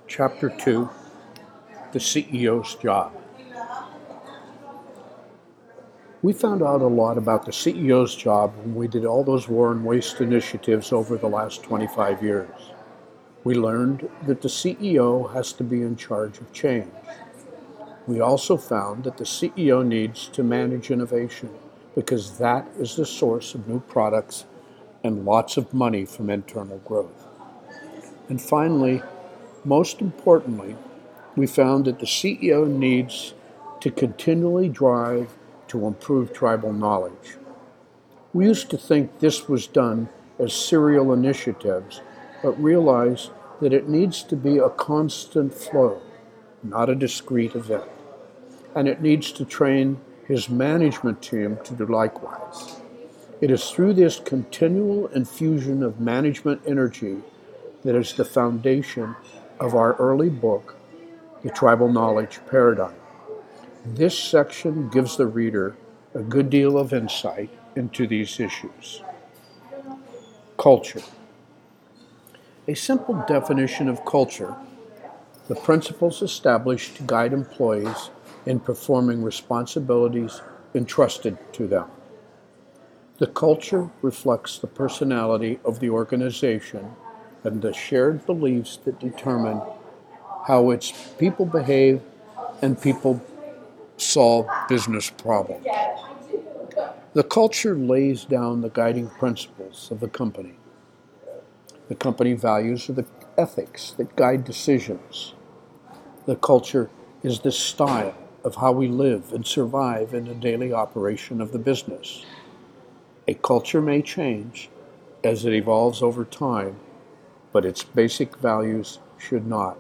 Chapter 2, The CEO's Job. We found out a lot about the CEO's job when we did all those war and waste initiatives over the last 25 years. We learned that the CEO has to be in charge of change. We also found that the CEO needs to manage innovation because that is the source of new products and lots of money from internal growth. And finally, most importantly, we found that the CEO needs to continually drive to improve tribal knowledge. We used to think this was done as serial initiatives, but realized that it needs to be a constant flow, not a discrete event. And it needs to train his management team to do likewise. It is through this continual infusion of management energy that is the foundation of our early book, The Tribal Knowledge Paradigm. This section gives the reader a good deal of insight into these issues. Culture. A simple definition of culture: the principles established to guide employees in performing responsibilities entrusted to them. The culture reflects the personality of the organization and the shared beliefs that determine how its people behave and people solve business problems. The culture lays down the guiding principles of the company. The company values are the ethics that guide decisions. The culture is the style of how we live and survive in the daily operation of the business. A culture may change as it evolves over time, but its basic values should not.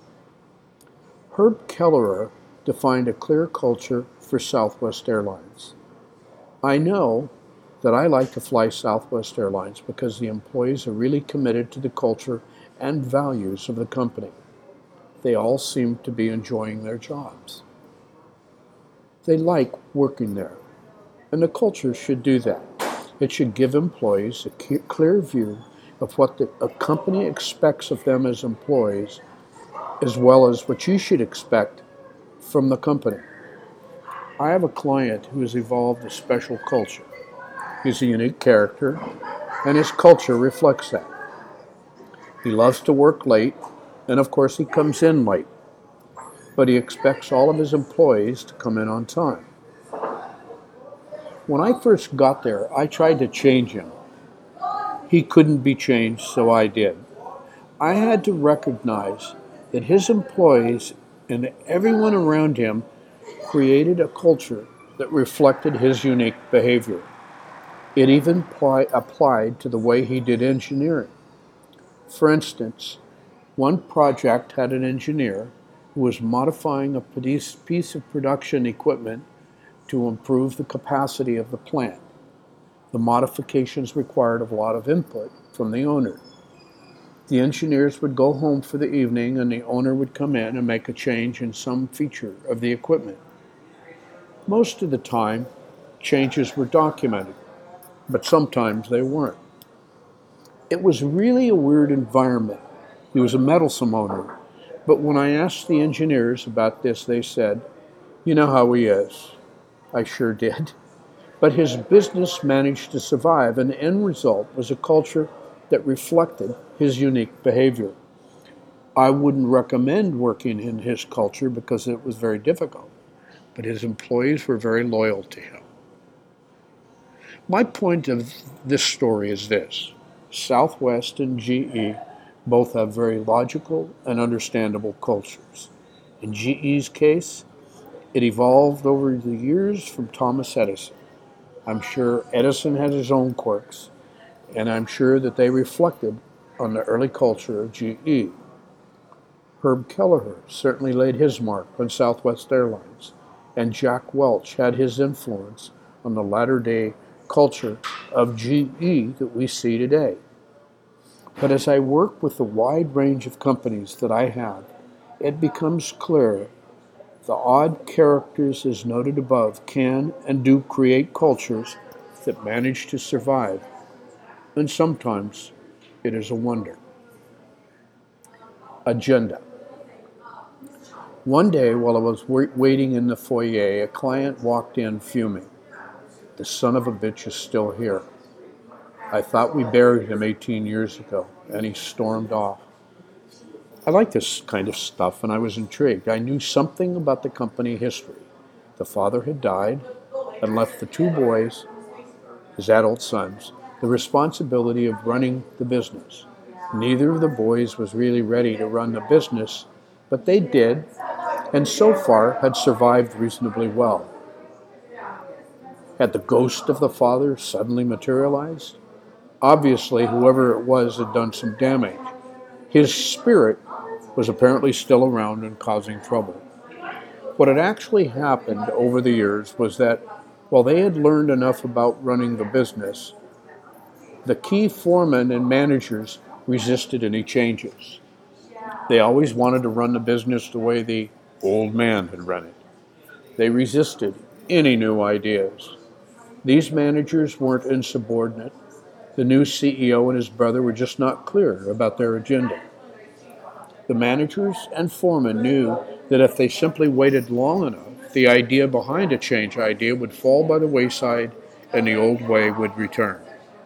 Herb Kelleher defined a clear culture for Southwest Airlines. I know that I like to fly Southwest Airlines because the employees are really committed to the culture and values of the company. They all seem to be enjoying their jobs. They like working there, and the culture should do that. It should give employees a clear view of what a company expects of them as employees, as well as what you should expect from the company. I have a client who has evolved a special culture. He's a unique character, and his culture reflects that. He loves to work late, and of course he comes in late, but he expects all of his employees to come in on time. When I first got there, I tried to change him. He couldn't be changed, so I did. I had to recognize that his employees and everyone around him created a culture that reflected his unique behavior. It even applied to the way he did engineering. For instance, one project had an engineer who was modifying a piece of production equipment to improve the capacity of the plant. The modifications required a lot of input from the owner. The engineers would go home for the evening and the owner would come in and make a change in some feature of the equipment. Most of the time, changes were documented, but sometimes they weren't. It was really a weird environment. He was a meddlesome owner, but when I asked the engineers about this, they said, "You know how he is." I sure did. But his business managed to survive, and the end result was a culture that reflected his unique behavior. I wouldn't recommend working in his culture because it was very difficult, but his employees were very loyal to him. My point of this story is this: Southwest and GE both have very logical and understandable cultures. In GE's case, it evolved over the years from Thomas Edison. I'm sure Edison had his own quirks, and I'm sure that they reflected on the early culture of GE. Herb Kelleher certainly laid his mark on Southwest Airlines, and Jack Welch had his influence on the latter-day culture of GE that we see today. But as I work with the wide range of companies that I have, it becomes clear the odd characters as noted above can and do create cultures that manage to survive, and sometimes it is a wonder. Agenda. One day, while I was waiting in the foyer, a client walked in fuming. "The son of a bitch is still here. I thought we buried him 18 years ago," and he stormed off. I like this kind of stuff, and I was intrigued. I knew something about the company history. The father had died and left the two boys, his adult sons, the responsibility of running the business. Neither of the boys was really ready to run the business, but they did, and so far had survived reasonably well. Had the ghost of the father suddenly materialized? Obviously, whoever it was had done some damage. His spirit was apparently still around and causing trouble. What had actually happened over the years was that while they had learned enough about running the business, the key foremen and managers resisted any changes. They always wanted to run the business the way the old man had run it. They resisted any new ideas. These managers weren't insubordinate. The new CEO and his brother were just not clear about their agenda. The managers and foremen knew that if they simply waited long enough, the idea behind a change idea would fall by the wayside and the old way would return.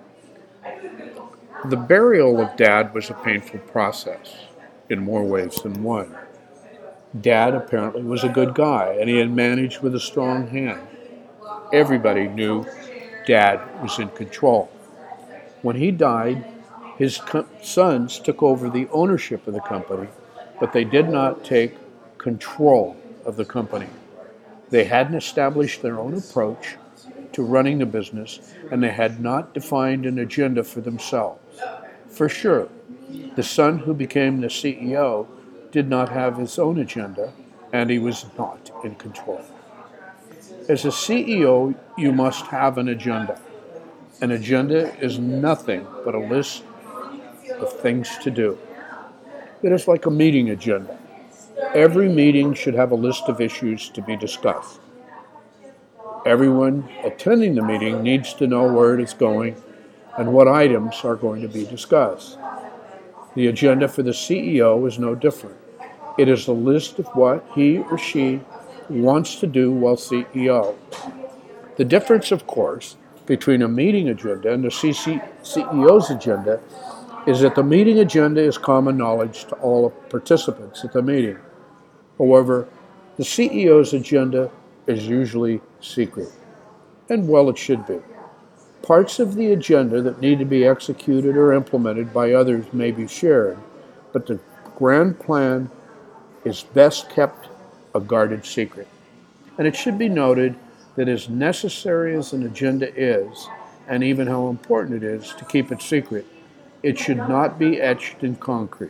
The burial of Dad was a painful process, in more ways than one. Dad apparently was a good guy, and he had managed with a strong hand. Everybody knew Dad was in control. When he died, his sons took over the ownership of the company, but they did not take control of the company. They hadn't established their own approach to running the business, and they had not defined an agenda for themselves. For sure, the son who became the CEO did not have his own agenda, and he was not in control. As a CEO, you must have an agenda. An agenda is nothing but a list of things to do. It is like a meeting agenda. Every meeting should have a list of issues to be discussed. Everyone attending the meeting needs to know where it is going and what items are going to be discussed. The agenda for the CEO is no different. It is a list of what he or she wants to do while CEO. The difference, of course, between a meeting agenda and the CEO's agenda is that the meeting agenda is common knowledge to all participants at the meeting. However, the CEO's agenda is usually secret, and well, it should be. Parts of the agenda that need to be executed or implemented by others may be shared, but the grand plan is best kept a guarded secret. And it should be noted that as necessary as an agenda is, and even how important it is to keep it secret, it should not be etched in concrete.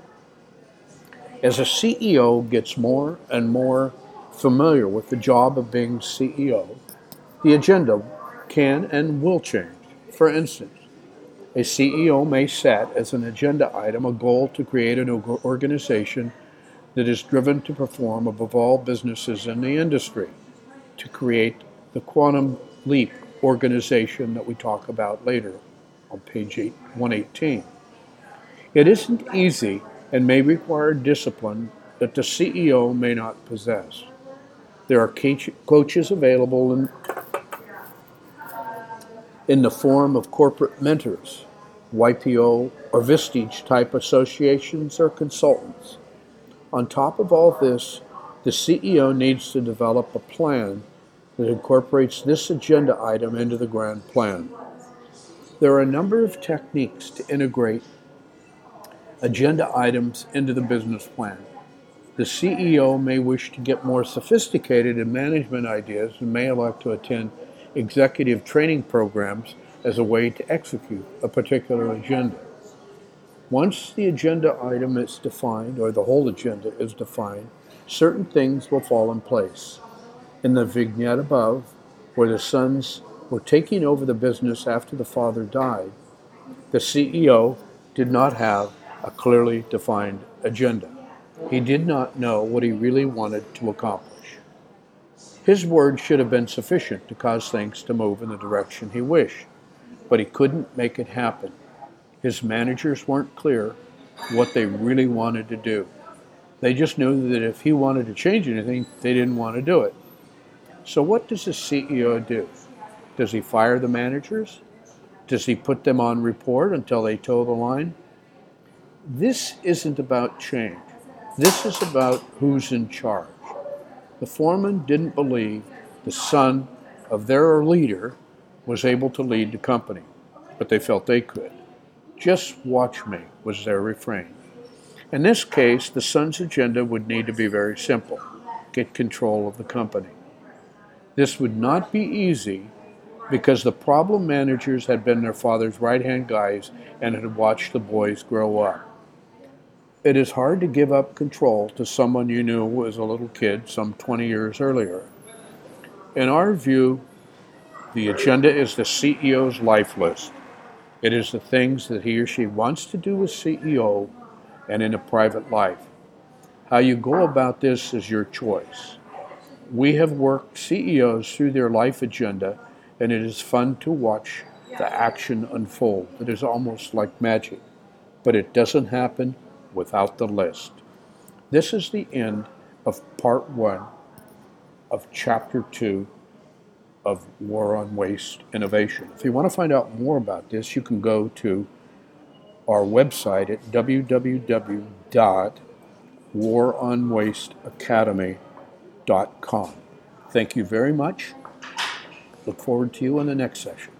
As a CEO gets more and more familiar with the job of being CEO, the agenda can and will change. For instance, a CEO may set as an agenda item a goal to create an organization that is driven to perform above all businesses in the industry, to create the Quantum Leap organization that we talk about later on page 118. It isn't easy and may require discipline that the CEO may not possess. There are coaches available in the form of corporate mentors, YPO or Vistage type associations or consultants. On top of all this, the CEO needs to develop a plan that incorporates this agenda item into the grand plan. There are a number of techniques to integrate agenda items into the business plan. The CEO may wish to get more sophisticated in management ideas and may elect to attend executive training programs as a way to execute a particular agenda. Once the agenda item is defined, or the whole agenda is defined, certain things will fall in place. In the vignette above, where the sons were taking over the business after the father died, the CEO did not have a clearly defined agenda. He did not know what he really wanted to accomplish. His word should have been sufficient to cause things to move in the direction he wished, but he couldn't make it happen. His managers weren't clear what they really wanted to do. They just knew that if he wanted to change anything, they didn't want to do it. So what does the CEO do? Does he fire the managers? Does he put them on report until they toe the line? This isn't about change. This is about who's in charge. The foreman didn't believe the son of their leader was able to lead the company, but they felt they could. Just watch me was their refrain. In this case, the son's agenda would need to be very simple: get control of the company. This would not be easy because the problem managers had been their father's right-hand guys and had watched the boys grow up. It is hard to give up control to someone you knew as a little kid some 20 years earlier. In our view, the agenda is the CEO's life list. It is the things that he or she wants to do as CEO and in a private life. How you go about this is your choice. We have worked CEOs through their life agenda, and it is fun to watch the action unfold. It is almost like magic, but it doesn't happen without the list. This is the end of part 1 of chapter 2 of War on Waste Innovation. If you want to find out more about this, you can go to our website at www.waronwasteacademy.com. Thank you very much. Look forward to you in the next session.